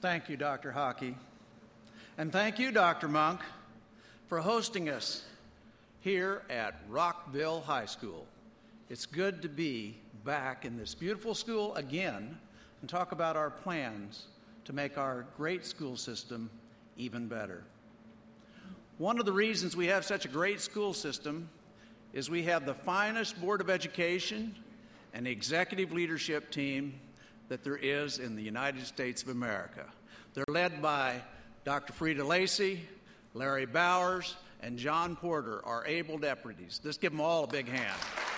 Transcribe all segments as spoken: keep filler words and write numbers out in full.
Thank you, Doctor Hockey. And thank you, Doctor Monk, for hosting us here at Rockville High School. It's good to be back in this beautiful school again and talk about our plans to make our great school system even better. One of the reasons we have such a great school system is we have the finest Board of Education and executive leadership team that there is in the United States of America. They're led by Doctor Frida Lacey, Larry Bowers, and John Porter, our able deputies. Let's give them all a big hand.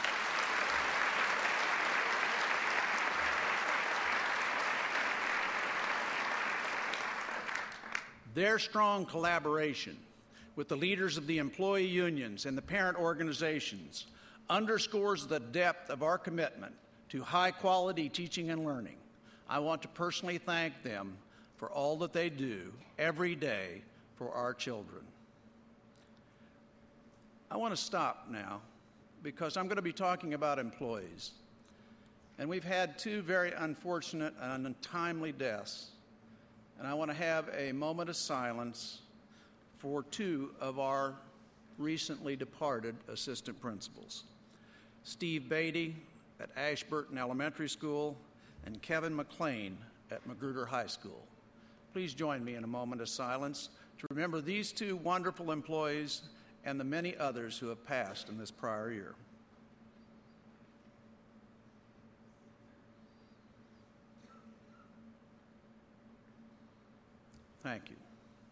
Their strong collaboration with the leaders of the employee unions and the parent organizations underscores the depth of our commitment to high-quality teaching and learning. I want to personally thank them for all that they do every day for our children. I want to stop now because I'm going to be talking about employees. And we've had two very unfortunate and untimely deaths. And I want to have a moment of silence for two of our recently departed assistant principals, Steve Beatty at Ashburton Elementary School and Kevin McLean at Magruder High School. Please join me in a moment of silence to remember these two wonderful employees and the many others who have passed in this prior year. Thank you.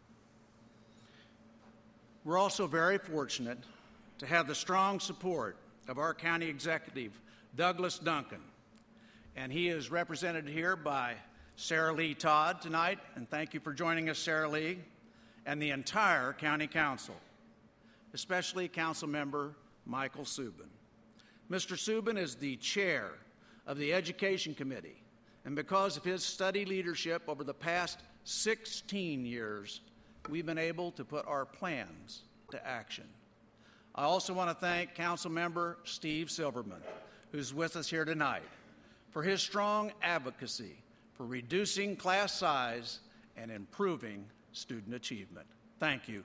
We're also very fortunate to have the strong support of our county executive, Douglas Duncan, and he is represented here by Sarah Lee Todd tonight, and thank you for joining us, Sarah Lee, and the entire county council, especially Council Member Michael Subin. Mister Subin is the chair of the Education Committee, and because of his steady leadership over the past sixteen years, we've been able to put our plans to action. I also want to thank Council Member Steve Silverman, who's with us here tonight, for his strong advocacy for reducing class size and improving student achievement. Thank you.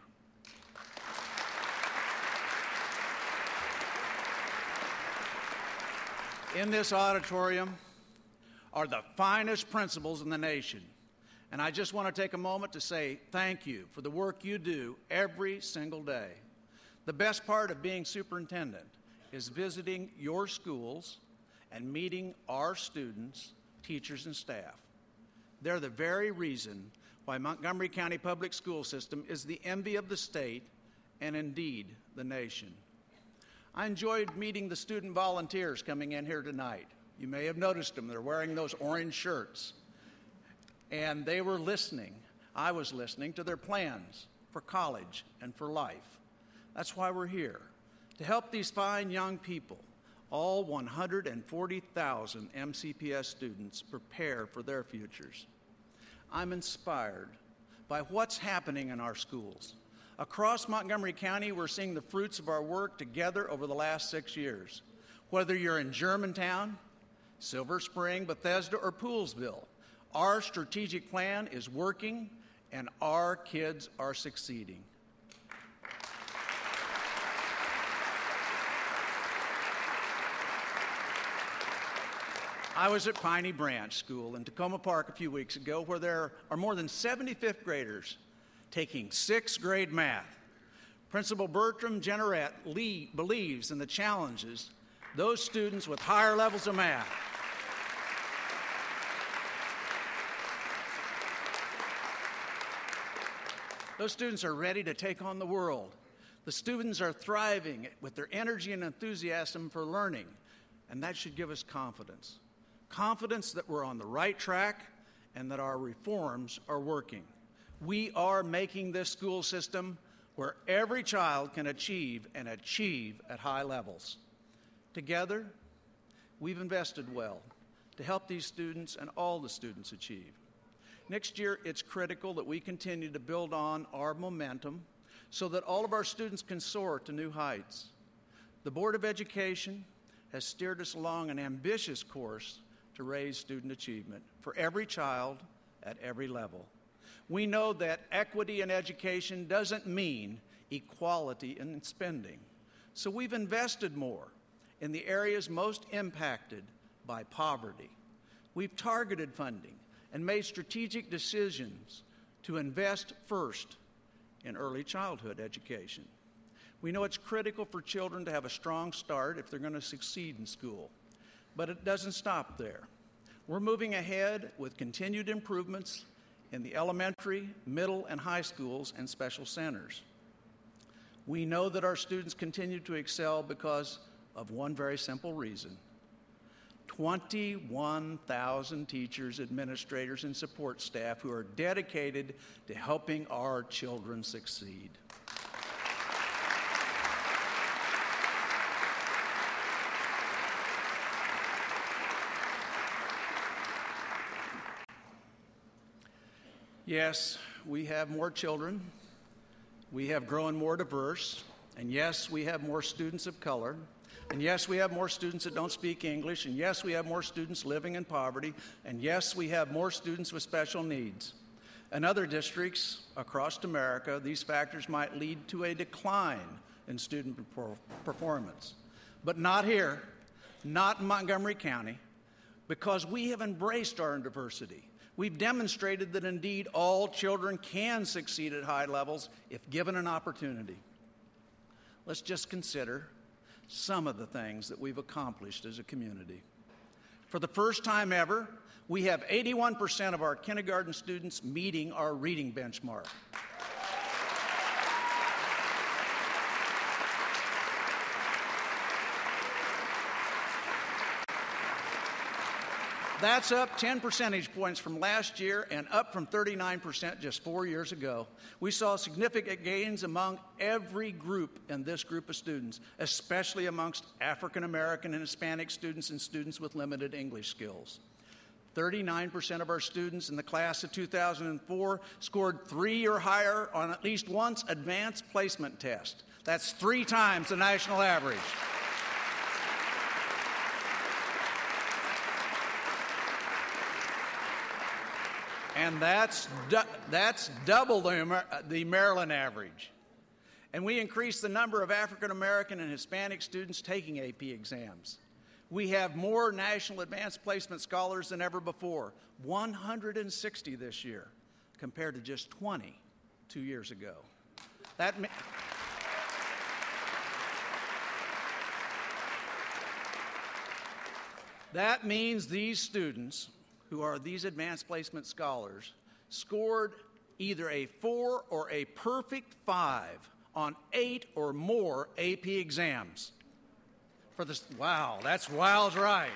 In this auditorium are the finest principals in the nation, and I just want to take a moment to say thank you for the work you do every single day. The best part of being superintendent is visiting your schools and meeting our students, teachers, and staff. They're the very reason why Montgomery County Public School System is the envy of the state and indeed the nation. I enjoyed meeting the student volunteers coming in here tonight. You may have noticed them. They're wearing those orange shirts. And they were listening. I was listening to their plans for college and for life. That's why we're here, to help these fine young people, all one hundred forty thousand M C P S students, prepare for their futures. I'm inspired by what's happening in our schools. Across Montgomery County, we're seeing the fruits of our work together over the last six years. Whether you're in Germantown, Silver Spring, Bethesda, or Poolsville, our strategic plan is working and our kids are succeeding. I was at Piney Branch School in Tacoma Park a few weeks ago, where there are more than seventy fifth graders taking sixth grade math. Principal Bertram Generette Lee believes in the challenges those students with higher levels of math Those students are ready to take on the world. The students are thriving with their energy and enthusiasm for learning, and that should give us confidence. Confidence that we're on the right track and that our reforms are working. We are making this school system where every child can achieve and achieve at high levels. Together, we've invested well to help these students and all the students achieve. Next year, it's critical that we continue to build on our momentum so that all of our students can soar to new heights. The Board of Education has steered us along an ambitious course to raise student achievement for every child at every level. We know that equity in education doesn't mean equality in spending. So we've invested more in the areas most impacted by poverty. We've targeted funding and made strategic decisions to invest first in early childhood education. We know it's critical for children to have a strong start if they're going to succeed in school. But it doesn't stop there. We're moving ahead with continued improvements in the elementary, middle, and high schools and special centers. We know that our students continue to excel because of one very simple reason. twenty-one thousand teachers, administrators, and support staff who are dedicated to helping our children succeed. Yes, we have more children. We have grown more diverse. And yes, we have more students of color. And yes, we have more students that don't speak English. And yes, we have more students living in poverty. And yes, we have more students with special needs. In other districts across America, these factors might lead to a decline in student performance. But not here, not in Montgomery County, because we have embraced our diversity. We've demonstrated that indeed all children can succeed at high levels if given an opportunity. Let's just consider some of the things that we've accomplished as a community. For the first time ever, we have eighty-one percent of our kindergarten students meeting our reading benchmark. That's up ten percentage points from last year and up from thirty-nine percent just four years ago. We saw significant gains among every group in this group of students, especially amongst African American and Hispanic students and students with limited English skills. thirty-nine percent of our students in the class of two thousand four scored three or higher on at least once advanced placement test. That's three times the national average. And that's, du- that's double the, the Maryland average. And we increased the number of African American and Hispanic students taking A P exams. We have more National Advanced Placement Scholars than ever before, one hundred sixty this year, compared to just twenty two years ago. That ma- that means these students, who are these advanced placement scholars, scored either a four or a perfect five on eight or more A P exams. For this, wow, that's wow's right.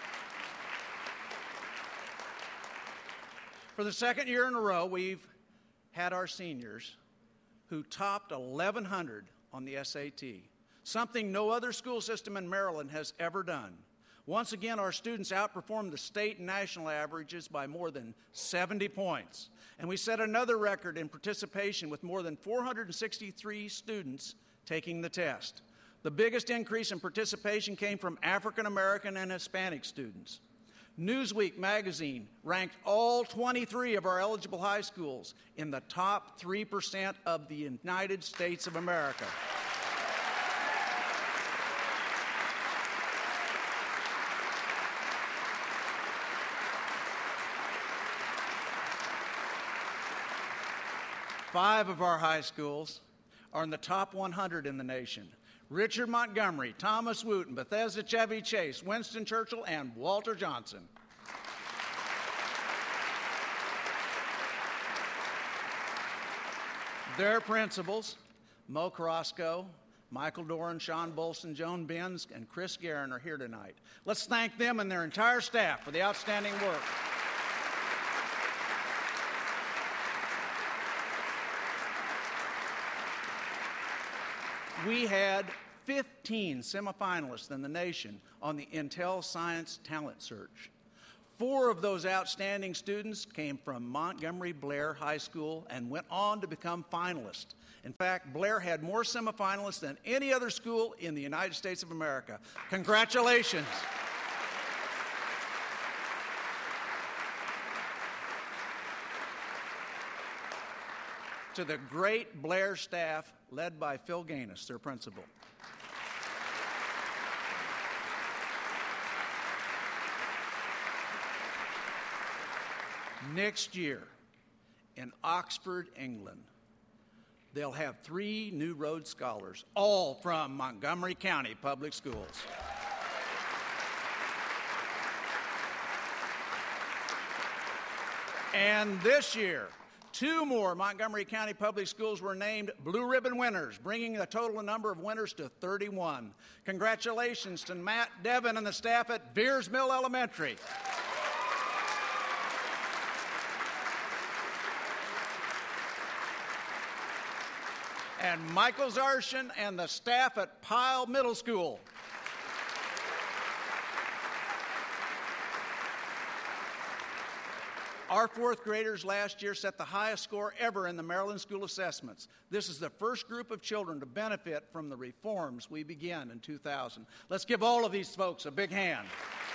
For the second year in a row, we've had our seniors who topped eleven hundred on the S A T, something no other school system in Maryland has ever done. Once again, our students outperformed the state and national averages by more than seventy points. And we set another record in participation with more than four hundred sixty-three students taking the test. The biggest increase in participation came from African American and Hispanic students. Newsweek magazine ranked all twenty-three of our eligible high schools in the top three percent of the United States of America. Five of our high schools are in the top one hundred in the nation. Richard Montgomery, Thomas Wooten, Bethesda Chevy Chase, Winston Churchill, and Walter Johnson. Their principals, Mo Carrasco, Michael Doran, Sean Bolson, Joan Benz, and Chris Guerin are here tonight. Let's thank them and their entire staff for the outstanding work. We had fifteen semifinalists in the nation on the Intel Science Talent Search. Four of those outstanding students came from Montgomery Blair High School and went on to become finalists. In fact, Blair had more semifinalists than any other school in the United States of America. Congratulations. to the great Blair staff led by Phil Gaines, their principal. Next year, in Oxford, England, they'll have three new Rhodes Scholars, all from Montgomery County Public Schools. And this year, two more Montgomery County Public Schools were named Blue Ribbon winners, bringing the total number of winners to thirty-one. Congratulations to Matt Devin and the staff at Veers Mill Elementary. And Michael Zarshan and the staff at Pyle Middle School. Our fourth graders last year set the highest score ever in the Maryland School Assessments. This is the first group of children to benefit from the reforms we began in two thousand. Let's give all of these folks a big hand.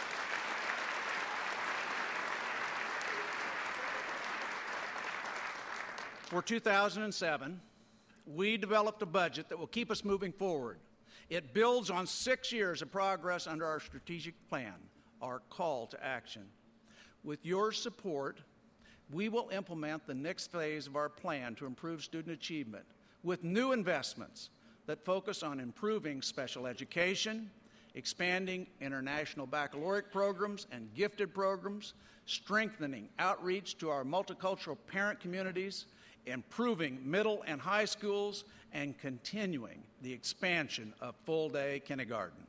For two thousand seven, we developed a budget that will keep us moving forward. It builds on six years of progress under our strategic plan, our call to action. With your support, we will implement the next phase of our plan to improve student achievement with new investments that focus on improving special education, expanding international baccalaureate programs and gifted programs, strengthening outreach to our multicultural parent communities, improving middle and high schools, and continuing the expansion of full-day kindergarten.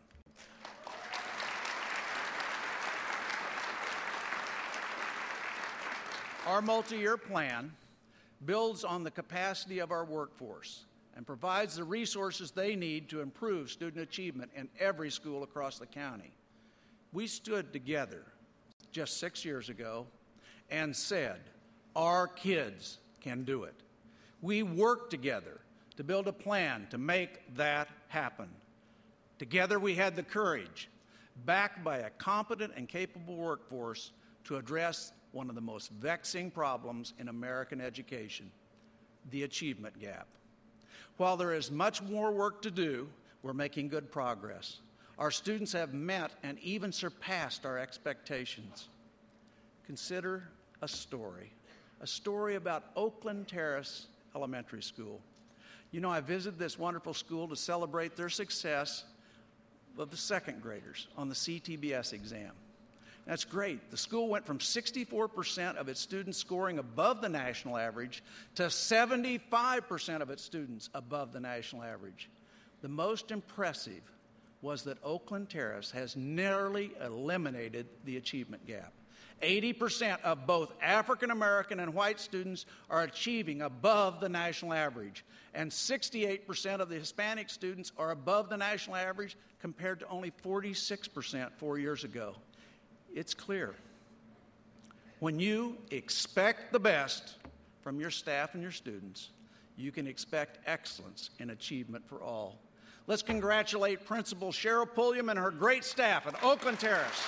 Our multi-year plan builds on the capacity of our workforce and provides the resources they need to improve student achievement in every school across the county. We stood together just six years ago and said, our kids can do it. We worked together to build a plan to make that happen. Together we had the courage, backed by a competent and capable workforce, to address one of the most vexing problems in American education, the achievement gap. While there is much more work to do, we're making good progress. Our students have met and even surpassed our expectations. Consider a story. A story about Oakland Terrace Elementary School. You know, I visited this wonderful school to celebrate their success of the second graders on the C T B S exam. That's great. The school went from sixty-four percent of its students scoring above the national average to seventy-five percent of its students above the national average. The most impressive was that Oakland Terrace has nearly eliminated the achievement gap. eighty percent of both African American and white students are achieving above the national average, and sixty-eight percent of the Hispanic students are above the national average compared to only forty-six percent four years ago. It's clear. When you expect the best from your staff and your students, you can expect excellence in achievement for all. Let's congratulate Principal Cheryl Pulliam and her great staff at Oakland Terrace.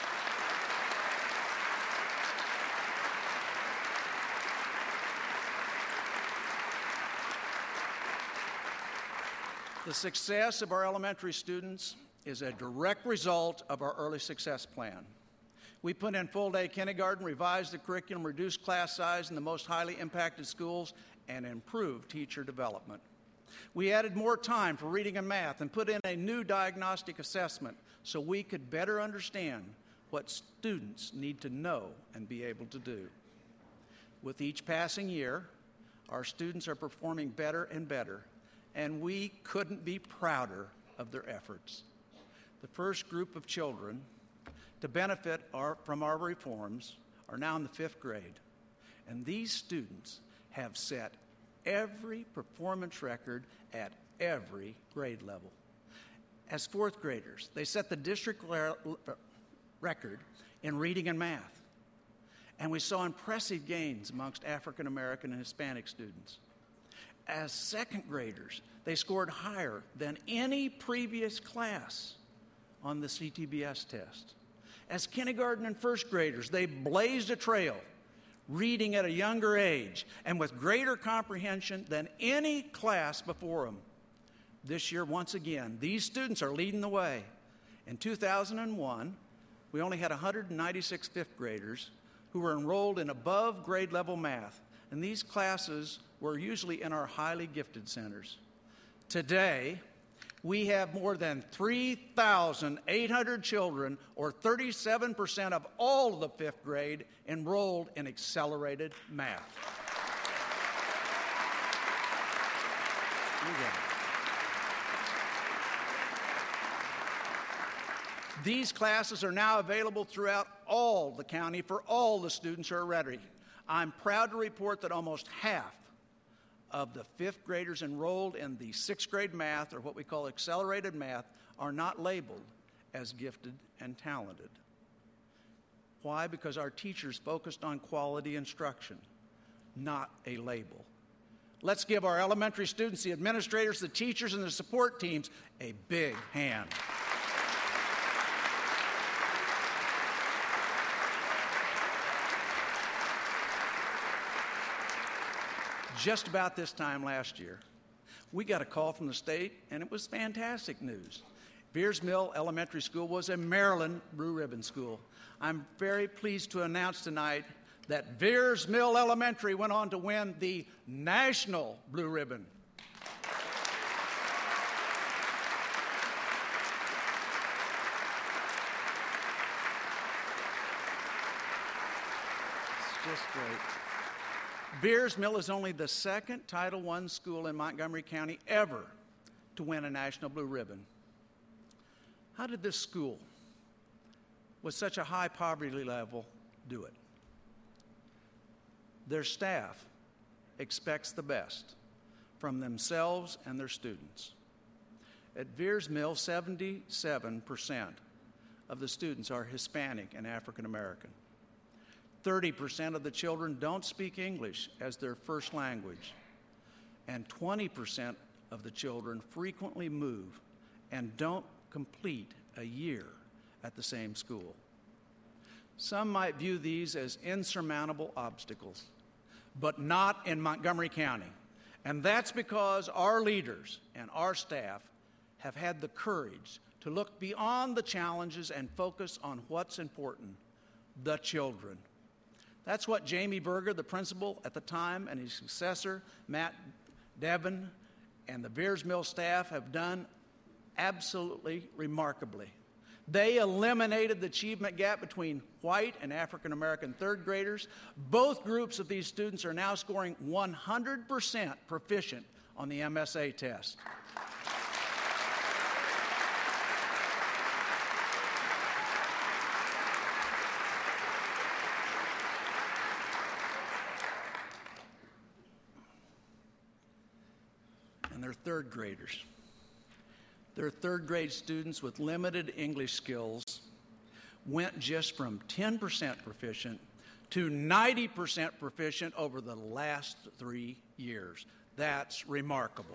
The success of our elementary students is a direct result of our early success plan. We put in full-day kindergarten, revised the curriculum, reduced class size in the most highly impacted schools, and improved teacher development. We added more time for reading and math and put in a new diagnostic assessment so we could better understand what students need to know and be able to do. With each passing year, our students are performing better and better, and we couldn't be prouder of their efforts. The first group of children to benefit our, from our reforms are now in the fifth grade, and these students have set every performance record at every grade level. As fourth graders, they set the district le- record in reading and math, and we saw impressive gains amongst African American and Hispanic students. As second graders, they scored higher than any previous class on the C T B S test. As kindergarten and first graders, they blazed a trail, reading at a younger age, and with greater comprehension than any class before them. This year, once again, these students are leading the way. In two thousand one, we only had one hundred ninety-six fifth graders who were enrolled in above grade level math, and these classes were usually in our highly gifted centers. Today, we have more than three thousand eight hundred children, or thirty-seven percent of all of the fifth grade, enrolled in accelerated math. These classes are now available throughout all the county for all the students who are ready. I'm proud to report that almost half of the fifth graders enrolled in the sixth grade math, or what we call accelerated math, are not labeled as gifted and talented. Why? Because our teachers focused on quality instruction, not a label. Let's give our elementary students, the administrators, the teachers, and the support teams a big hand. Just about this time last year, we got a call from the state, and it was fantastic news. Veers Mill Elementary School was a Maryland Blue Ribbon school. I'm very pleased to announce tonight that Veers Mill Elementary went on to win the National Blue Ribbon. It's just great. Veers Mill is only the second Title one school in Montgomery County ever to win a National Blue Ribbon. How did this school, with such a high poverty level, do it? Their staff expects the best from themselves and their students. At Veers Mill, seventy-seven percent of the students are Hispanic and African American. thirty percent of the children don't speak English as their first language, and twenty percent of the children frequently move and don't complete a year at the same school. Some might view these as insurmountable obstacles, but not in Montgomery County. And that's because our leaders and our staff have had the courage to look beyond the challenges and focus on what's important, the children. That's what Jamie Berger, the principal at the time, and his successor, Matt Devon, and the Veers Mill staff have done absolutely remarkably. They eliminated the achievement gap between white and African American third graders. Both groups of these students are now scoring one hundred percent proficient on the M S A test. And they're third graders. They're third grade students with limited English skills, went just from ten percent proficient to ninety percent proficient over the last three years. That's remarkable.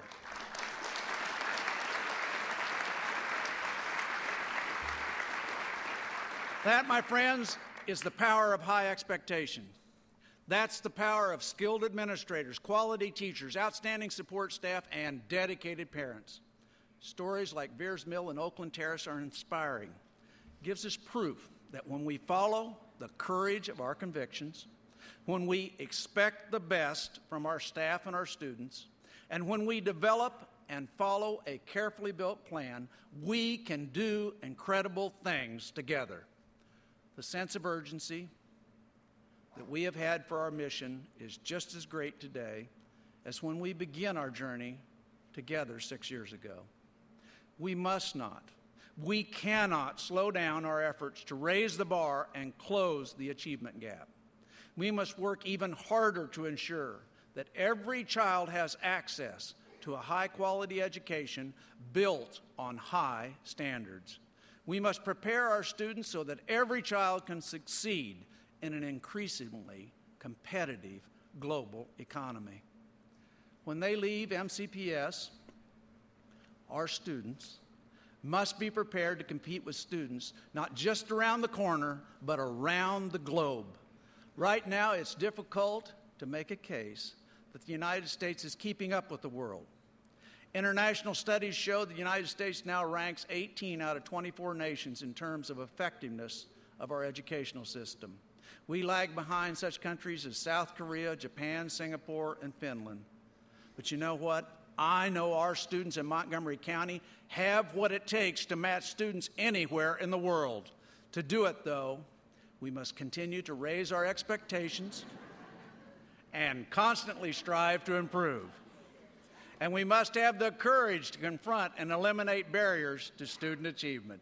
That, my friends, is the power of high expectation. That's the power of skilled administrators, quality teachers, outstanding support staff, and dedicated parents. Stories like Veers Mill and Oakland Terrace are inspiring. It gives us proof that when we follow the courage of our convictions, when we expect the best from our staff and our students, and when we develop and follow a carefully built plan, we can do incredible things together. The sense of urgency that we have had for our mission is just as great today as when we began our journey together six years ago. We must not, we cannot slow down our efforts to raise the bar and close the achievement gap. We must work even harder to ensure that every child has access to a high-quality education built on high standards. We must prepare our students so that every child can succeed in an increasingly competitive global economy. When they leave M C P S, our students must be prepared to compete with students not just around the corner, but around the globe. Right now, it's difficult to make a case that the United States is keeping up with the world. International studies show the United States now ranks eighteen out of twenty-four nations in terms of effectiveness of our educational system. We lag behind such countries as South Korea, Japan, Singapore, and Finland. But you know what? I know our students in Montgomery County have what it takes to match students anywhere in the world. To do it, though, we must continue to raise our expectations and constantly strive to improve. And we must have the courage to confront and eliminate barriers to student achievement.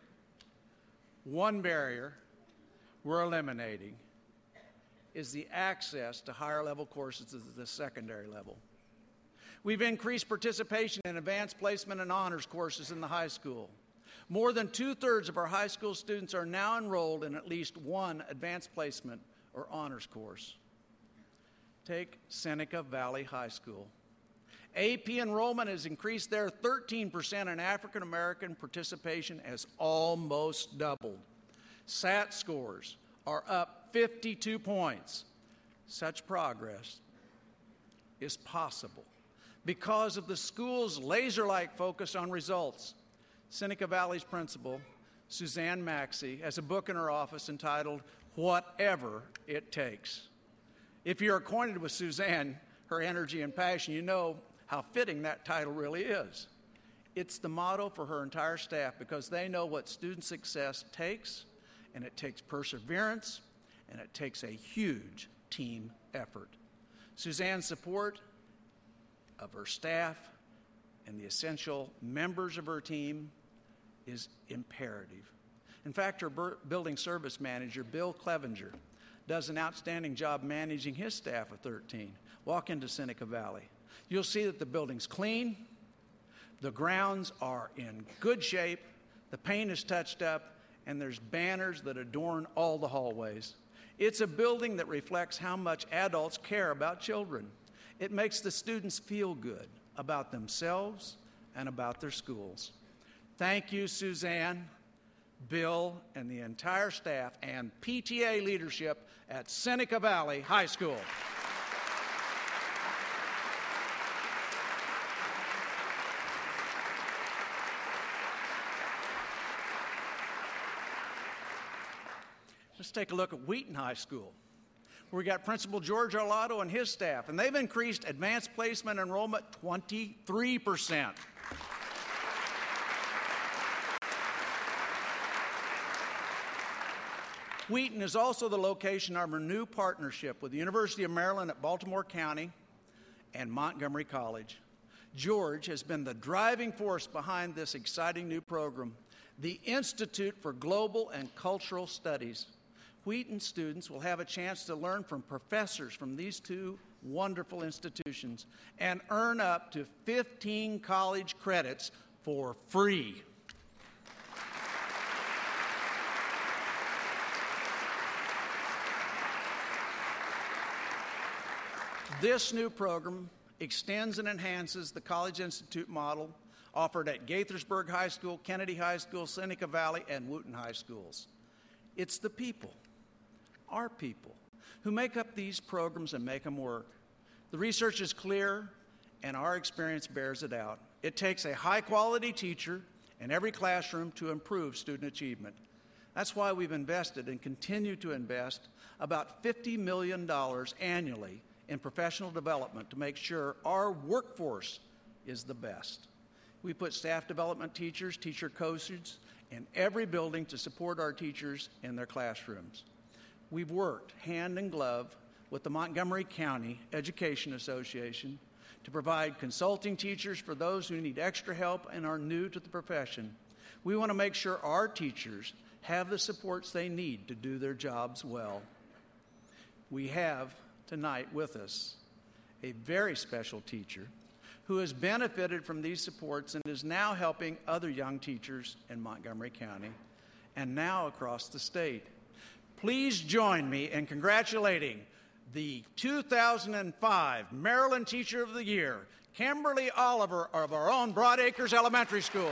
One barrier we're eliminating is the access to higher level courses at the secondary level. We've increased participation in advanced placement and honors courses in the high school. More than two-thirds of our high school students are now enrolled in at least one advanced placement or honors course. Take Seneca Valley High School. A P enrollment has increased there thirteen percent, and African American participation has almost doubled. S A T scores are up fifty-two points. Such progress is possible because of the school's laser-like focus on results. Seneca Valley's principal, Suzanne Maxey, has a book in her office entitled Whatever It Takes. If you're acquainted with Suzanne, her energy and passion, you know how fitting that title really is. It's the motto for her entire staff because they know what student success takes, and it takes perseverance, and it takes a huge team effort. Suzanne's support of her staff and the essential members of her team is imperative. In fact, her building service manager, Bill Clevenger, does an outstanding job managing his staff of thirteen. Walk into Seneca Valley. You'll see that the building's clean, the grounds are in good shape, the paint is touched up, and there's banners that adorn all the hallways. It's a building that reflects how much adults care about children. It makes the students feel good about themselves and about their schools. Thank you, Suzanne, Bill, and the entire staff and P T A leadership at Seneca Valley High School. Let's take a look at Wheaton High School, where we got Principal George Arlotto and his staff, and they've increased advanced placement enrollment twenty-three percent. Wheaton is also the location of our new partnership with the University of Maryland at Baltimore County and Montgomery College. George has been the driving force behind this exciting new program, the Institute for Global and Cultural Studies. Wheaton students will have a chance to learn from professors from these two wonderful institutions and earn up to fifteen college credits for free. This new program extends and enhances the College Institute model offered at Gaithersburg High School, Kennedy High School, Seneca Valley, and Wheaton High Schools. It's the people, our people, who make up these programs and make them work. The research is clear, and our experience bears it out. It takes a high-quality teacher in every classroom to improve student achievement. That's why we've invested and continue to invest about fifty million dollars annually in professional development to make sure our workforce is the best. We put staff development teachers, teacher coaches in every building to support our teachers in their classrooms. We've worked hand in glove with the Montgomery County Education Association to provide consulting teachers for those who need extra help and are new to the profession. We want to make sure our teachers have the supports they need to do their jobs well. We have tonight with us a very special teacher who has benefited from these supports and is now helping other young teachers in Montgomery County and now across the state. Please join me in congratulating the two thousand five Maryland Teacher of the Year, Kimberly Oliver of our own Broad Acres Elementary School.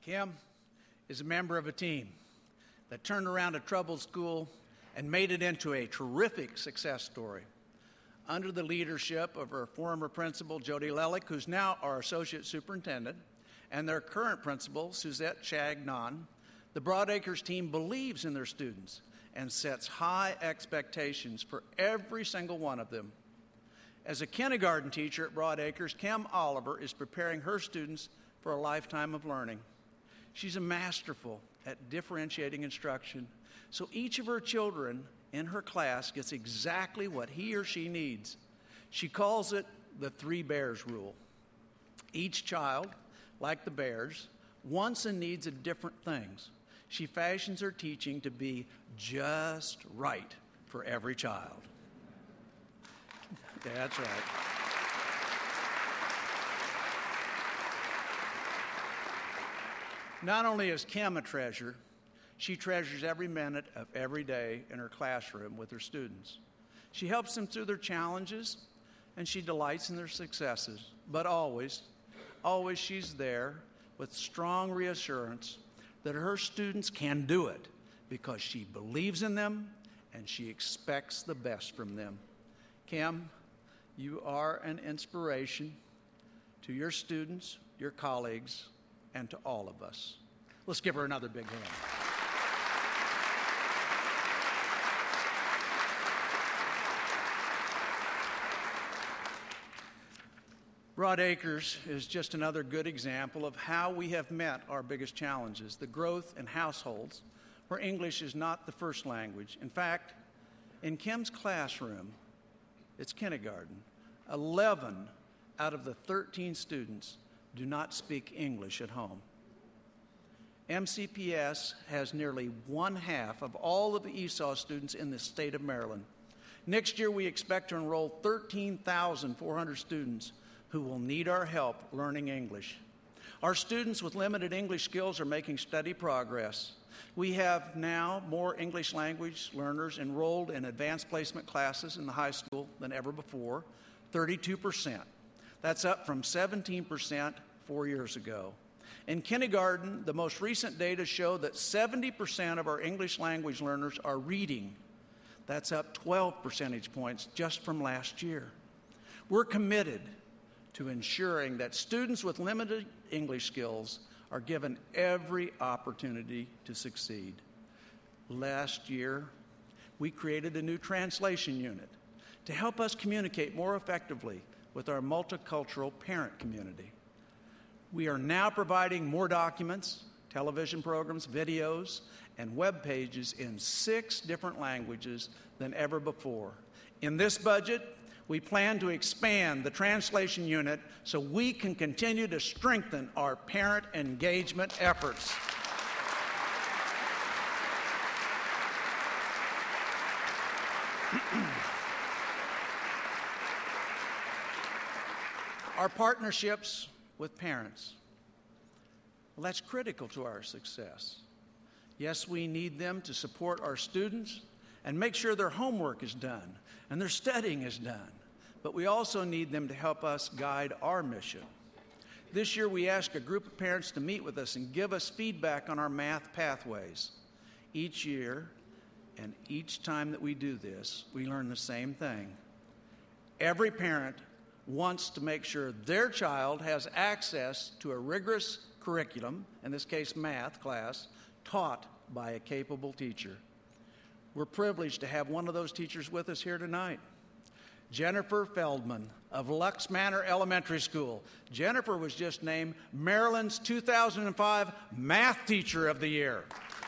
Kim is a member of a team that turned around a troubled school and made it into a terrific success story. Under the leadership of her former principal, Jody Lelick, who's now our associate superintendent, and their current principal, Suzette Chagnon, the Broadacres team believes in their students and sets high expectations for every single one of them. As a kindergarten teacher at Broadacres, Kim Oliver is preparing her students for a lifetime of learning. She's a masterful at differentiating instruction, so each of her children in her class gets exactly what he or she needs. She calls it the Three Bears Rule. Each child, like the bears, wants and needs a different things. She fashions her teaching to be just right for every child. That's right. Not only is Kim a treasure, she treasures every minute of every day in her classroom with her students. She helps them through their challenges, and she delights in their successes. But always, always she's there with strong reassurance that her students can do it because she believes in them and she expects the best from them. Kim, you are an inspiration to your students, your colleagues, and to all of us. Let's give her another big hand. Broadacres is just another good example of how we have met our biggest challenges, the growth in households where English is not the first language. In fact, in Kim's classroom, it's kindergarten, eleven out of the thirteen students do not speak English at home. M C P S has nearly one half of all of the E S O L students in the state of Maryland. Next year, we expect to enroll thirteen thousand four hundred students who will need our help learning English. Our students with limited English skills are making steady progress. We have now more English language learners enrolled in advanced placement classes in the high school than ever before, thirty-two percent. That's up from seventeen percent four years ago. In kindergarten, the most recent data show that seventy percent of our English language learners are reading. That's up twelve percentage points just from last year. We're committed to ensuring that students with limited English skills are given every opportunity to succeed. Last year, we created a new translation unit to help us communicate more effectively with our multicultural parent community. We are now providing more documents, television programs, videos, and web pages in six different languages than ever before. In this budget, we plan to expand the translation unit so we can continue to strengthen our parent engagement efforts. Our partnerships with parents, well, that's critical to our success. Yes, we need them to support our students and make sure their homework is done and their studying is done, but we also need them to help us guide our mission. This year, we asked a group of parents to meet with us and give us feedback on our math pathways. Each year, and each time that we do this, we learn the same thing. Every parent wants to make sure their child has access to a rigorous curriculum, in this case math class, taught by a capable teacher. We're privileged to have one of those teachers with us here tonight, Jennifer Feldman of Lux Manor Elementary School. Jennifer was just named Maryland's two thousand five Math Teacher of the Year.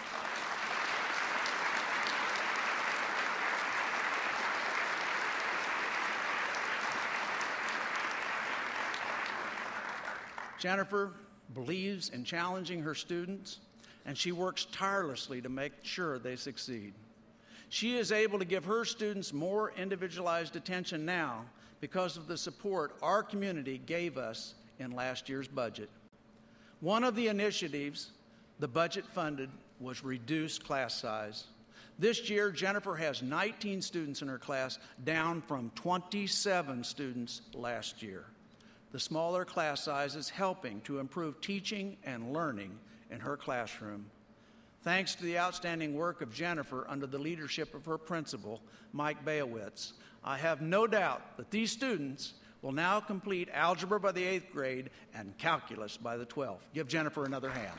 Jennifer believes in challenging her students, and she works tirelessly to make sure they succeed. She is able to give her students more individualized attention now because of the support our community gave us in last year's budget. One of the initiatives the budget funded was reduced class size. This year, Jennifer has nineteen students in her class, down from twenty-seven students last year. The smaller class size is helping to improve teaching and learning in her classroom. Thanks to the outstanding work of Jennifer under the leadership of her principal, Mike Beowitz, I have no doubt that these students will now complete algebra by the eighth grade and calculus by the twelfth. Give Jennifer another hand.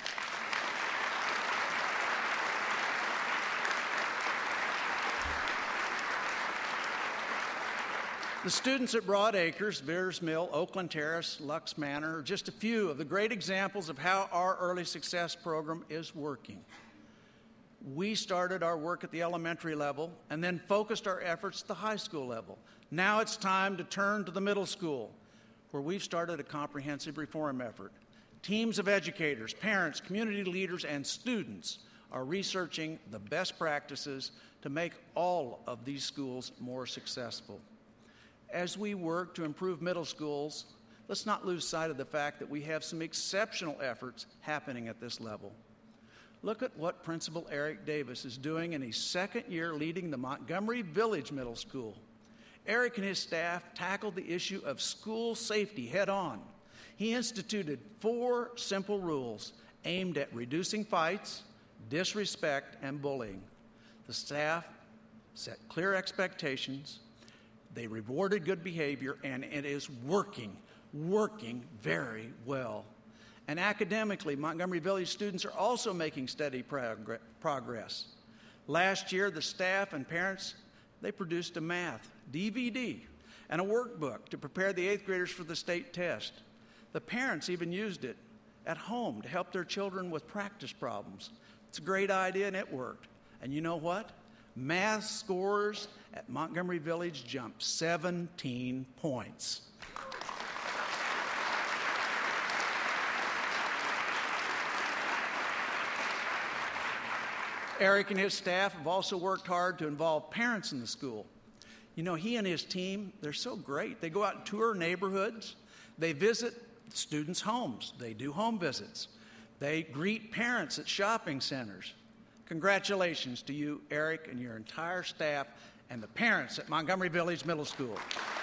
The students at Broad Acres, Veers Mill, Oakland Terrace, Lux Manor are just a few of the great examples of how our Early Success program is working. We started our work at the elementary level and then focused our efforts at the high school level. Now it's time to turn to the middle school, where we've started a comprehensive reform effort. Teams of educators, parents, community leaders, and students are researching the best practices to make all of these schools more successful. As we work to improve middle schools, let's not lose sight of the fact that we have some exceptional efforts happening at this level. Look at what Principal Eric Davis is doing in his second year leading the Montgomery Village Middle School. Eric and his staff tackled the issue of school safety head on. He instituted four simple rules aimed at reducing fights, disrespect, and bullying. The staff set clear expectations, they rewarded good behavior, and it is working, working very well. And academically, Montgomery Village students are also making steady progr- progress. Last year, the staff and parents, they produced a math D V D and a workbook to prepare the eighth graders for the state test. The parents even used it at home to help their children with practice problems. It's a great idea, and it worked. And you know what? Math scores at Montgomery Village jumped seventeen points. Eric and his staff have also worked hard to involve parents in the school. You know, he and his team, they're so great. They go out and tour neighborhoods. They visit students' homes. They do home visits. They greet parents at shopping centers. Congratulations to you, Eric, and your entire staff and the parents at Montgomery Village Middle School.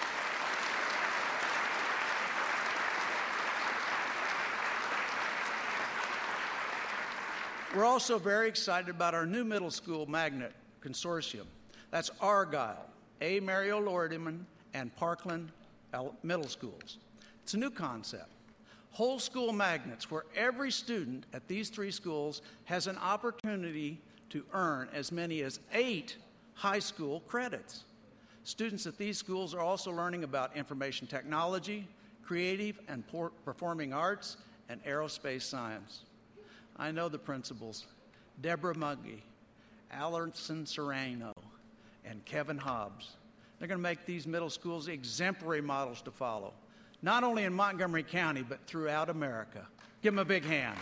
We're also very excited about our new middle school magnet consortium. That's Argyle, A. Mario Lordiman, and Parkland Middle Schools. It's a new concept. Whole school magnets where every student at these three schools has an opportunity to earn as many as eight high school credits. Students at these schools are also learning about information technology, creative and performing arts, and aerospace science. I know the principals, Deborah Muggy, Allerson Serrano, and Kevin Hobbs. They're going to make these middle schools exemplary models to follow, not only in Montgomery County, but throughout America. Give them a big hand.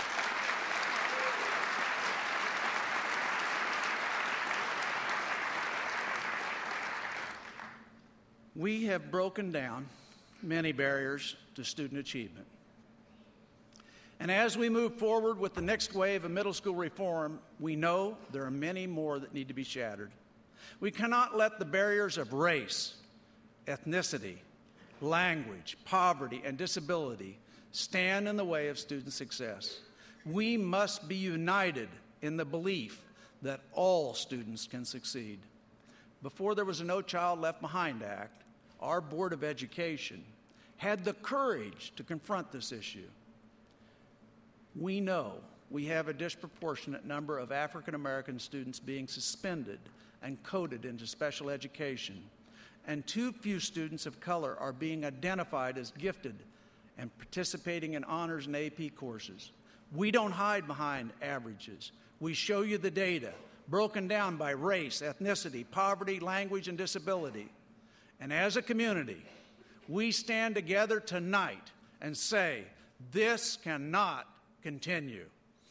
We have broken down many barriers to student achievement. And as we move forward with the next wave of middle school reform, we know there are many more that need to be shattered. We cannot let the barriers of race, ethnicity, language, poverty, and disability stand in the way of student success. We must be united in the belief that all students can succeed. Before there was a No Child Left Behind Act, our Board of Education had the courage to confront this issue. We know we have a disproportionate number of African American students being suspended and coded into special education, and too few students of color are being identified as gifted and participating in honors and A P courses. We don't hide behind averages. We show you the data, broken down by race, ethnicity, poverty, language, and disability. And as a community, we stand together tonight and say, this cannot continue.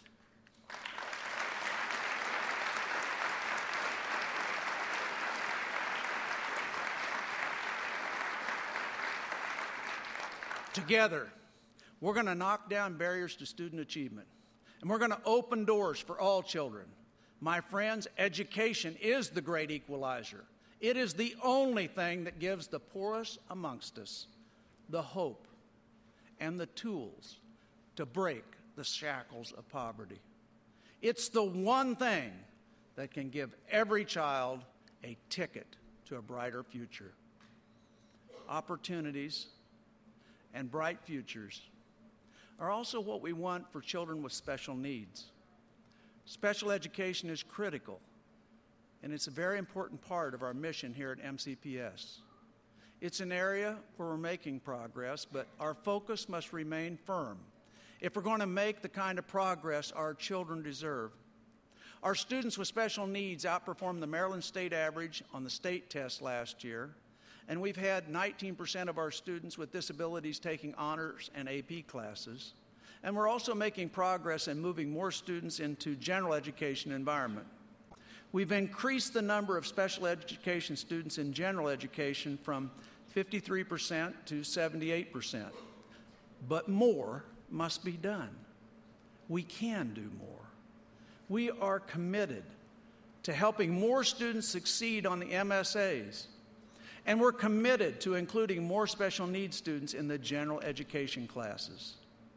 Together, we're going to knock down barriers to student achievement, and we're going to open doors for all children. My friends, education is the great equalizer. It is the only thing that gives the poorest amongst us the hope and the tools to break the shackles of poverty. It's the one thing that can give every child a ticket to a brighter future. Opportunities and bright futures are also what we want for children with special needs. Special education is critical, and it's a very important part of our mission here at M C P S. It's an area where we're making progress, but our focus must remain firm if we're going to make the kind of progress our children deserve. Our students with special needs outperformed the Maryland state average on the state test last year, and we've had nineteen percent of our students with disabilities taking honors and A P classes. And we're also making progress in moving more students into general education environment. We've increased the number of special education students in general education from fifty-three percent to seventy-eight percent. But more must be done. We can do more. We are committed to helping more students succeed on the M S As. And we're committed to including more special needs students in the general education classes.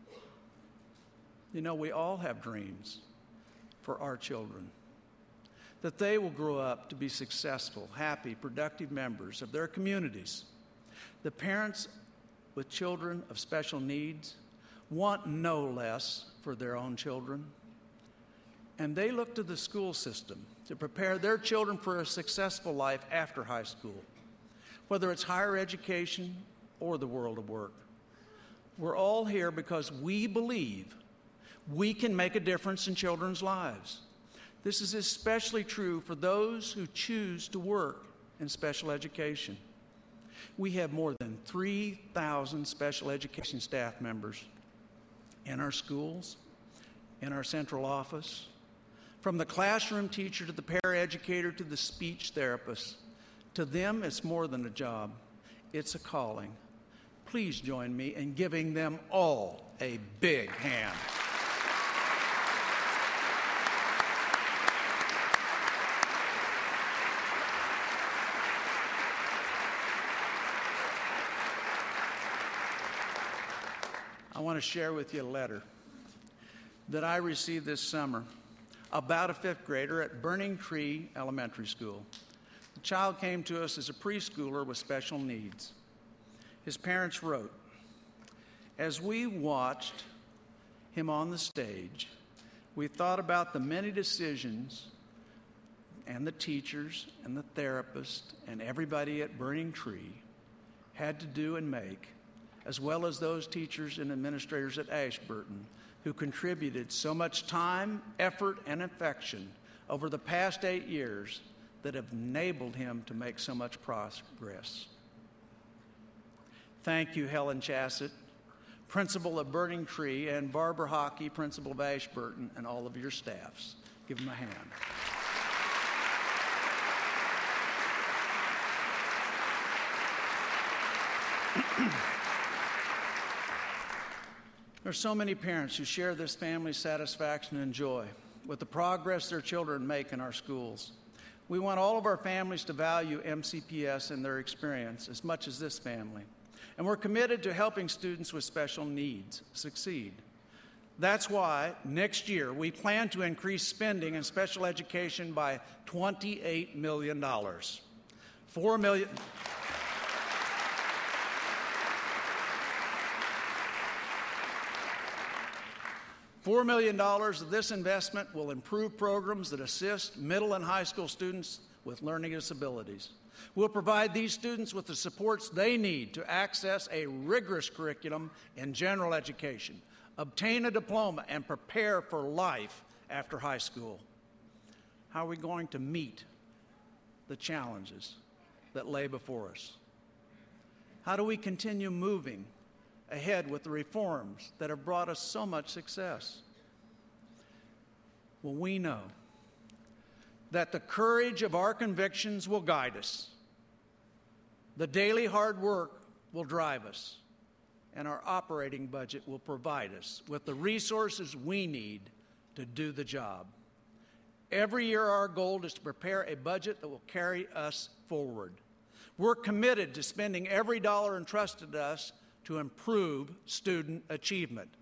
You know, we all have dreams for our children, that they will grow up to be successful, happy, productive members of their communities. The parents with children of special needs want no less for their own children, and they look to the school system to prepare their children for a successful life after high school, whether it's higher education or the world of work. We're all here because we believe we can make a difference in children's lives. This is especially true for those who choose to work in special education. We have more than three thousand special education staff members in our schools, in our central office, from the classroom teacher to the paraeducator to the speech therapist. To them, it's more than a job. It's a calling. Please join me in giving them all a big hand. I want to share with you a letter that I received this summer about a fifth grader at Burning Tree Elementary School. The child came to us as a preschooler with special needs. His parents wrote, "As we watched him on the stage, we thought about the many decisions and the teachers and the therapist and everybody at Burning Tree had to do and make, as well as those teachers and administrators at Ashburton who contributed so much time, effort, and affection over the past eight years that have enabled him to make so much progress. Thank you, Helen Chassett, principal of Burning Tree, and Barbara Hockey, principal of Ashburton, and all of your staffs. Give them a hand. There are so many parents who share this family's satisfaction and joy with the progress their children make in our schools. We want all of our families to value M C P S and their experience as much as this family. And we're committed to helping students with special needs succeed. That's why next year we plan to increase spending in special education by twenty-eight million dollars. Four million. Four million dollars of this investment will improve programs that assist middle and high school students with learning disabilities. We'll provide these students with the supports they need to access a rigorous curriculum in general education, obtain a diploma, and prepare for life after high school. How are we going to meet the challenges that lay before us? How do we continue moving ahead with the reforms that have brought us so much success? Well, we know that the courage of our convictions will guide us. The daily hard work will drive us, and our operating budget will provide us with the resources we need to do the job. Every year, our goal is to prepare a budget that will carry us forward. We're committed to spending every dollar entrusted to us to improve student achievement.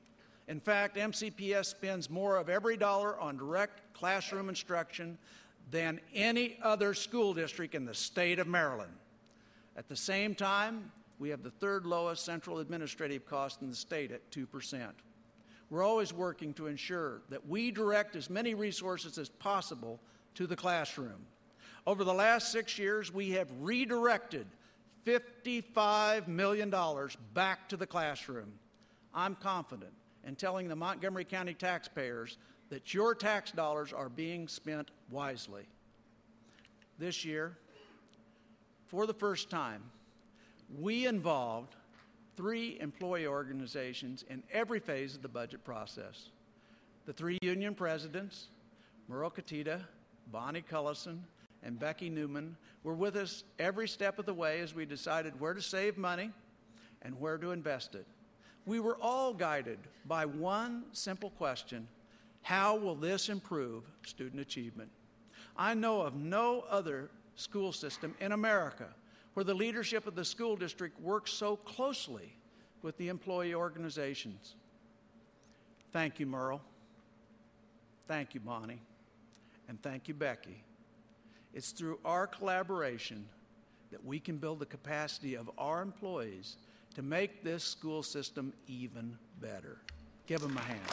In fact, M C P S spends more of every dollar on direct classroom instruction than any other school district in the state of Maryland. At the same time, we have the third lowest central administrative cost in the state at two percent. We're always working to ensure that we direct as many resources as possible to the classroom. Over the last six years, we have redirected fifty-five million dollars back to the classroom. I'm confident in telling the Montgomery County taxpayers that your tax dollars are being spent wisely. This year, for the first time, we involved three employee organizations in every phase of the budget process. The three union presidents, Merle Katita, Bonnie Cullison, and Becky Newman, were with us every step of the way as we decided where to save money and where to invest it. We were all guided by one simple question: how will this improve student achievement? I know of no other school system in America where the leadership of the school district works so closely with the employee organizations. Thank you, Merle. Thank you, Bonnie. And thank you, Becky. It's through our collaboration that we can build the capacity of our employees to make this school system even better. Give them a hand.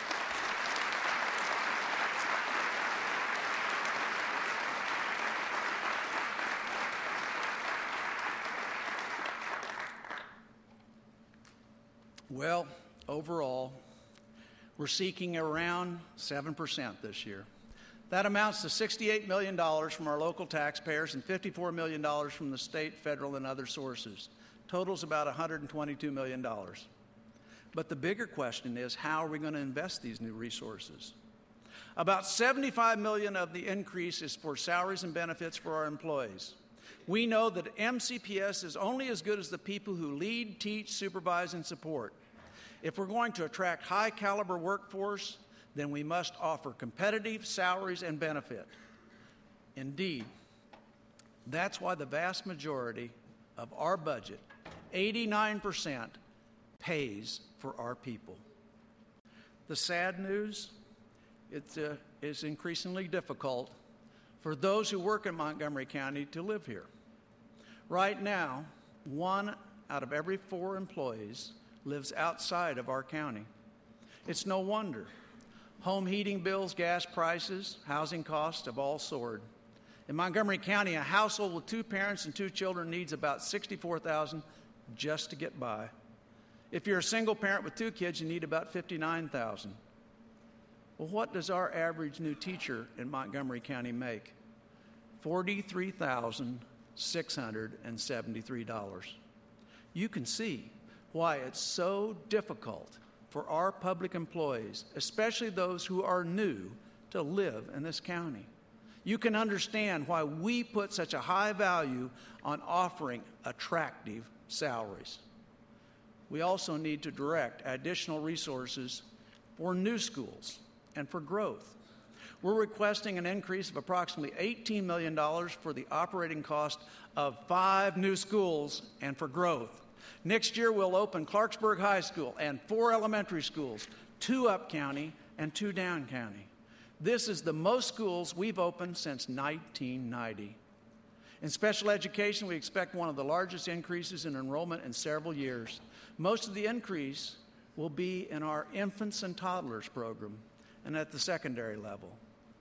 Well, overall, we're seeking around seven percent this year. That amounts to sixty-eight million dollars from our local taxpayers and fifty-four million dollars from the state, federal, and other sources. Totals about one hundred twenty-two million dollars. But the bigger question is, how are we going to invest these new resources? About seventy-five million dollars of the increase is for salaries and benefits for our employees. We know that M C P S is only as good as the people who lead, teach, supervise, and support. If we're going to attract high-caliber workforce, then we must offer competitive salaries and benefit. Indeed, that's why the vast majority of our budget, eighty-nine percent, pays for our people. The sad news, it uh, is increasingly difficult for those who work in Montgomery County to live here. Right now, one out of every four employees lives outside of our county. It's no wonder. Home heating bills, gas prices, housing costs have all soared. In Montgomery County, a household with two parents and two children needs about sixty-four thousand dollars just to get by. If you're a single parent with two kids, you need about fifty-nine thousand dollars. Well, what does our average new teacher in Montgomery County make? forty-three thousand six hundred seventy-three dollars. You can see why it's so difficult for our public employees, especially those who are new, to live in this county. You can understand why we put such a high value on offering attractive salaries. We also need to direct additional resources for new schools and for growth. We're requesting an increase of approximately eighteen million dollars for the operating cost of five new schools and for growth. Next year, we'll open Clarksburg High School and four elementary schools, two up county and two down county. This is the most schools we've opened since nineteen ninety. In special education, we expect one of the largest increases in enrollment in several years. Most of the increase will be in our infants and toddlers program and at the secondary level.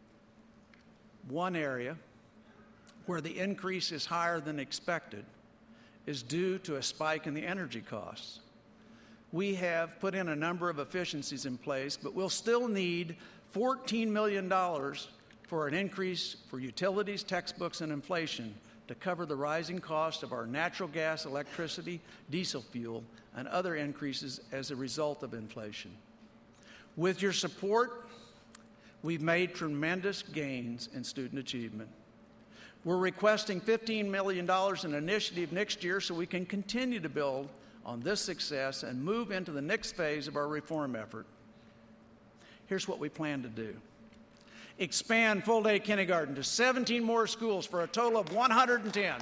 One area where the increase is higher than expected is due to a spike in the energy costs. We have put in a number of efficiencies in place, but we'll still need fourteen million dollars for an increase for utilities, textbooks, and inflation to cover the rising cost of our natural gas, electricity, diesel fuel, and other increases as a result of inflation. With your support, we've made tremendous gains in student achievement. We're requesting fifteen million dollars in initiative next year so we can continue to build on this success and move into the next phase of our reform effort. Here's what we plan to do. Expand full-day kindergarten to seventeen more schools for a total of one hundred ten.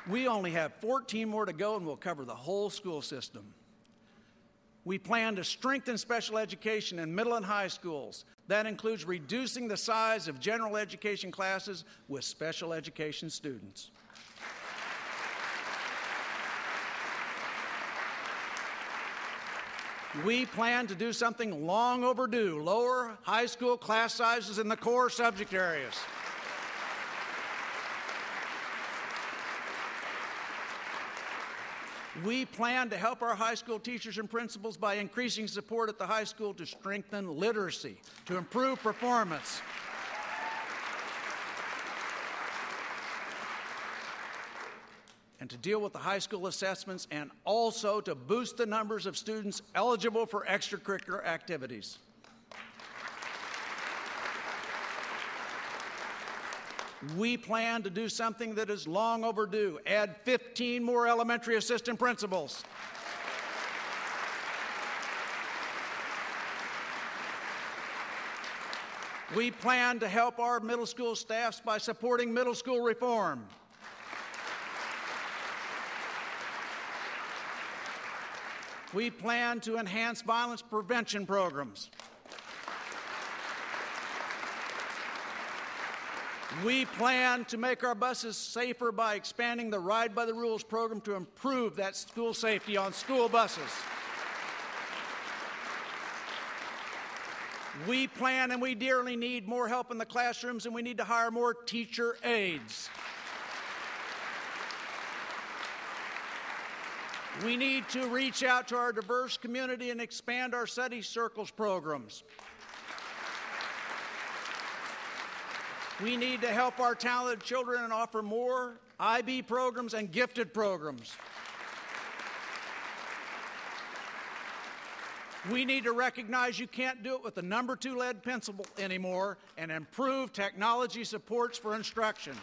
We only have fourteen more to go, and we'll cover the whole school system. We plan to strengthen special education in middle and high schools. That includes reducing the size of general education classes with special education students. We plan to do something long overdue, lower high school class sizes in the core subject areas. We plan to help our high school teachers and principals by increasing support at the high school to strengthen literacy, to improve performance. And to deal with the high school assessments, and also to boost the numbers of students eligible for extracurricular activities. We plan to do something that is long overdue, add fifteen more elementary assistant principals. We plan to help our middle school staffs by supporting middle school reform. We plan to enhance violence prevention programs. We plan to make our buses safer by expanding the Ride by the Rules program to improve that school safety on school buses. We plan and we dearly need more help in the classrooms, and we need to hire more teacher aides. We need to reach out to our diverse community and expand our study circles programs. We need to help our talented children and offer more I B programs and gifted programs. We need to recognize you can't do it with the number two lead pencil anymore, and improve technology supports for instruction.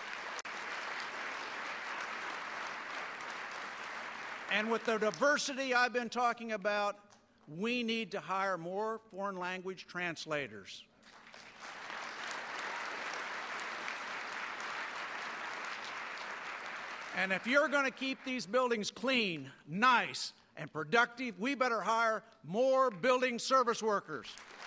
And with the diversity I've been talking about, we need to hire more foreign language translators. And if you're going to keep these buildings clean, nice, and productive, we better hire more building service workers.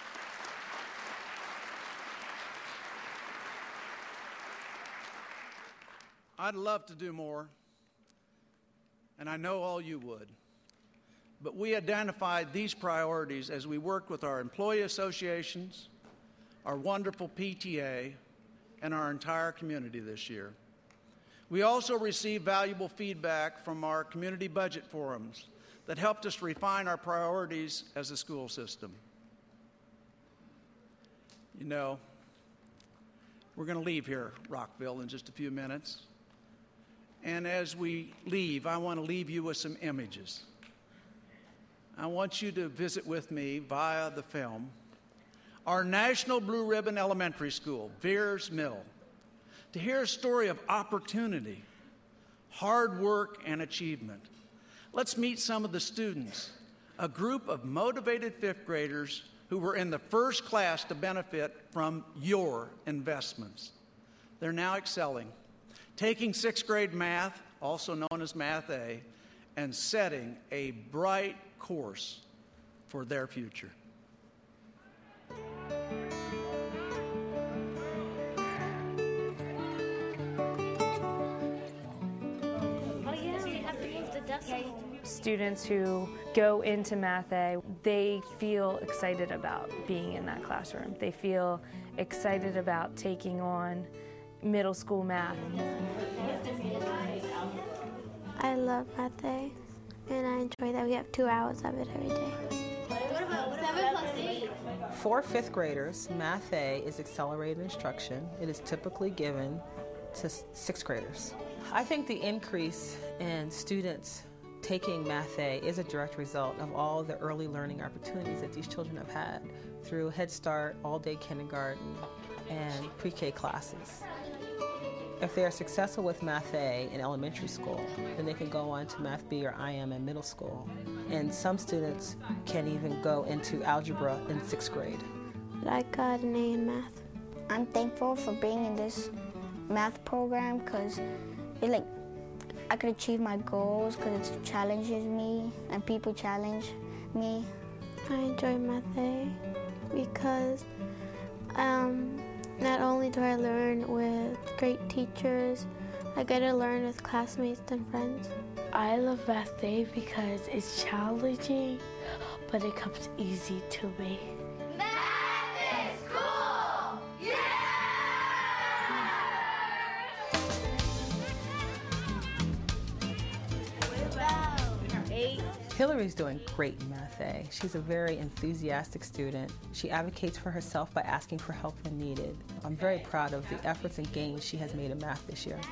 I'd love to do more, and I know all you would. But we identified these priorities as we worked with our employee associations, our wonderful P T A, and our entire community this year. We also received valuable feedback from our community budget forums that helped us refine our priorities as a school system. You know, we're going to leave here, Rockville, in just a few minutes. And as we leave, I want to leave you with some images. I want you to visit with me via the film our National Blue Ribbon Elementary School, Veers Mill, to hear a story of opportunity, hard work, and achievement. Let's meet some of the students, a group of motivated fifth graders who were in the first class to benefit from your investments. They're now excelling, taking sixth grade math, also known as Math A, and setting a bright course for their future. Students who go into Math A, they feel excited about being in that classroom. They feel excited about taking on middle school math. I love Math A, and I enjoy that we have two hours of it every day. What about seven plus eight? For fifth graders, Math A is accelerated instruction. It is typically given to sixth graders. I think the increase in students taking Math A is a direct result of all the early learning opportunities that these children have had through Head Start, all-day kindergarten, and pre-K classes. If they are successful with Math A in elementary school, then they can go on to Math B or I M in middle school. And some students can even go into algebra in sixth grade. I got an A in math. I'm thankful for being in this math program because it like I could achieve my goals because it challenges me and people challenge me. I enjoy math because um, not only do I learn with great teachers, I get to learn with classmates and friends. I love math day because it's challenging, but it comes easy to me. Math is cool! Yeah! Eight. Hillary's doing great in Math A. She's a very enthusiastic student. She advocates for herself by asking for help when needed. I'm very proud of the efforts and gains she has made in math this year.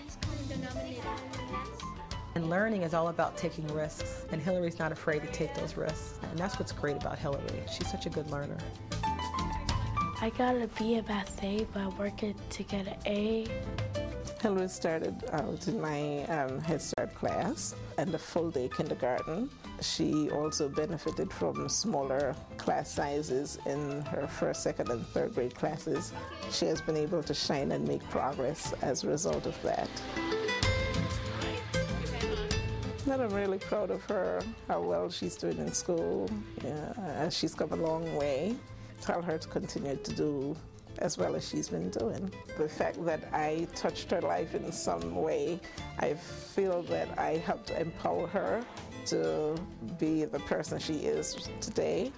And learning is all about taking risks, and Hillary's not afraid to take those risks. And that's what's great about Hillary. She's such a good learner. I got a B in math A, but I'm working to get an A. Hillary started out in my um, Head Start class and the full day kindergarten. She also benefited from smaller class sizes in her first, second, and third grade classes. She has been able to shine and make progress as a result of that. But I'm really proud of her, how well she's doing in school. Yeah, she's come a long way. Tell her to continue to do as well as she's been doing. The fact that I touched her life in some way, I feel that I helped empower her to be the person she is today.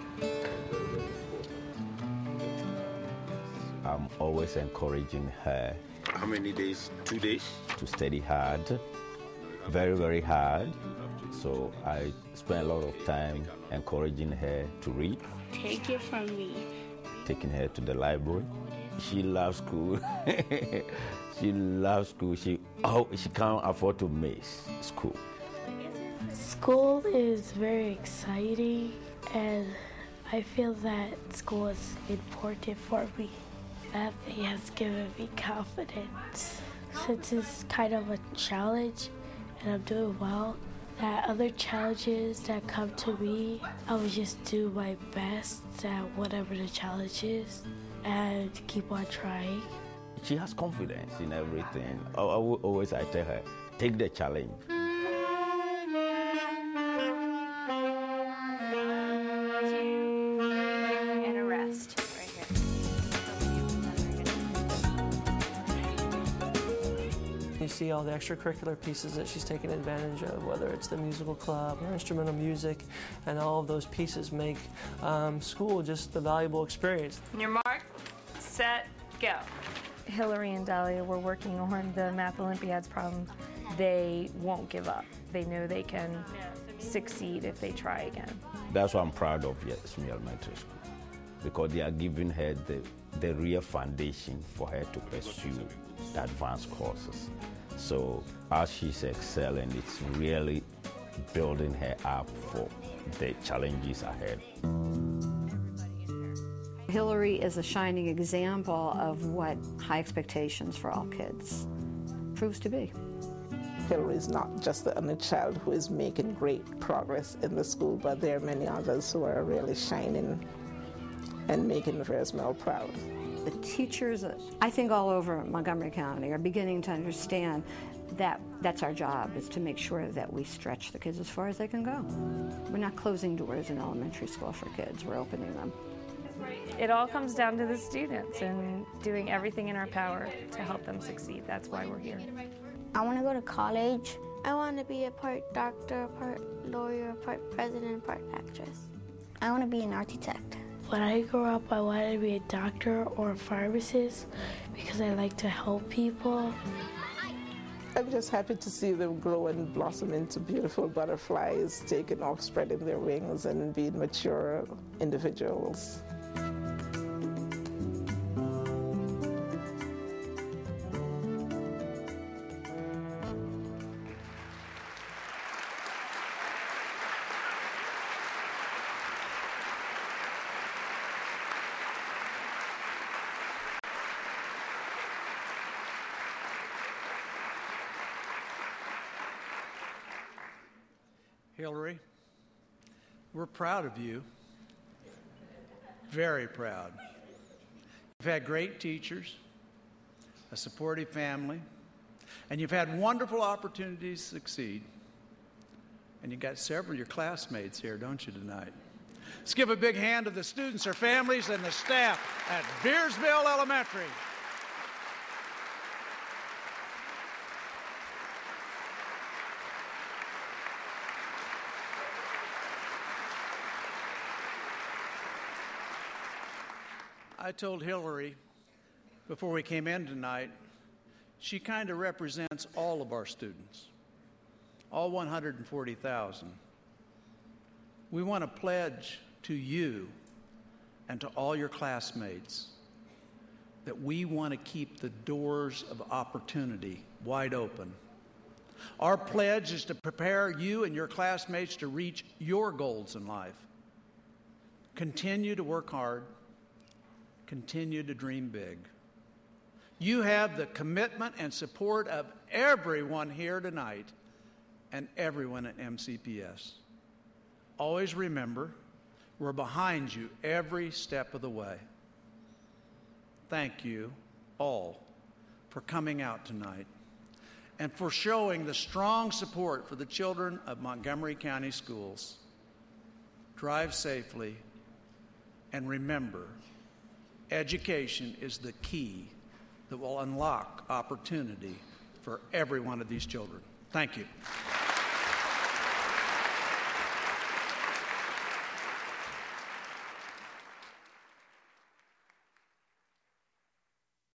I'm always encouraging her. How many days? Two days? To study hard, very, very hard. So I spend a lot of time encouraging her to read. Take it from me. Taking her to the library. She loves school. She loves school. She oh she can't afford to miss school. School is very exciting, and I feel that school is important for me. Math has given me confidence. Since it's kind of a challenge and I'm doing well, that other challenges that come to me, I would just do my best at whatever the challenge is and keep on trying. She has confidence in everything. I, I will always I tell her, take the challenge. And a rest right here. You see all the extracurricular pieces that she's taken advantage of, whether it's the musical club or instrumental music, and all of those pieces make um, school just a valuable experience. Your mark, set, go. Hillary and Dahlia were working on the Math Olympiads problem. They won't give up. They know they can succeed if they try again. That's what I'm proud of Yesmi Elementary School, because they are giving her the, the real foundation for her to pursue the advanced courses. So as she's excelling, it's really building her up for the challenges ahead. Hillary is a shining example of what high expectations for all kids proves to be. Hillary is not just the only child who is making great progress in the school, but there are many others who are really shining and making Versmille proud. The teachers, I think all over Montgomery County, are beginning to understand that that's our job, is to make sure that we stretch the kids as far as they can go. We're not closing doors in elementary school for kids, we're opening them. It all comes down to the students and doing everything in our power to help them succeed. That's why we're here. I want to go to college. I want to be a part doctor, part lawyer, part president, part actress. I want to be an architect. When I grow up, I wanted to be a doctor or a pharmacist because I like to help people. I'm just happy to see them grow and blossom into beautiful butterflies, taking off, spreading their wings, and being mature individuals. Hillary, we're proud of you, very proud. You've had great teachers, a supportive family, And you've had wonderful opportunities to succeed. And you've got several of your classmates here, don't you, tonight? Let's give a big hand to the students, their families, and the staff at Bearsville Elementary. I told Hillary before we came in tonight, she kind of represents all of our students, all one hundred forty thousand. We want to pledge to you and to all your classmates that we want to keep the doors of opportunity wide open. Our pledge is to prepare you and your classmates to reach your goals in life. Continue to work hard. Continue to dream big. You have the commitment and support of everyone here tonight and everyone at M C P S. Always remember, we're behind you every step of the way. Thank you all for coming out tonight and for showing the strong support for the children of Montgomery County Schools. Drive safely, and remember, education is the key that will unlock opportunity for every one of these children. Thank you.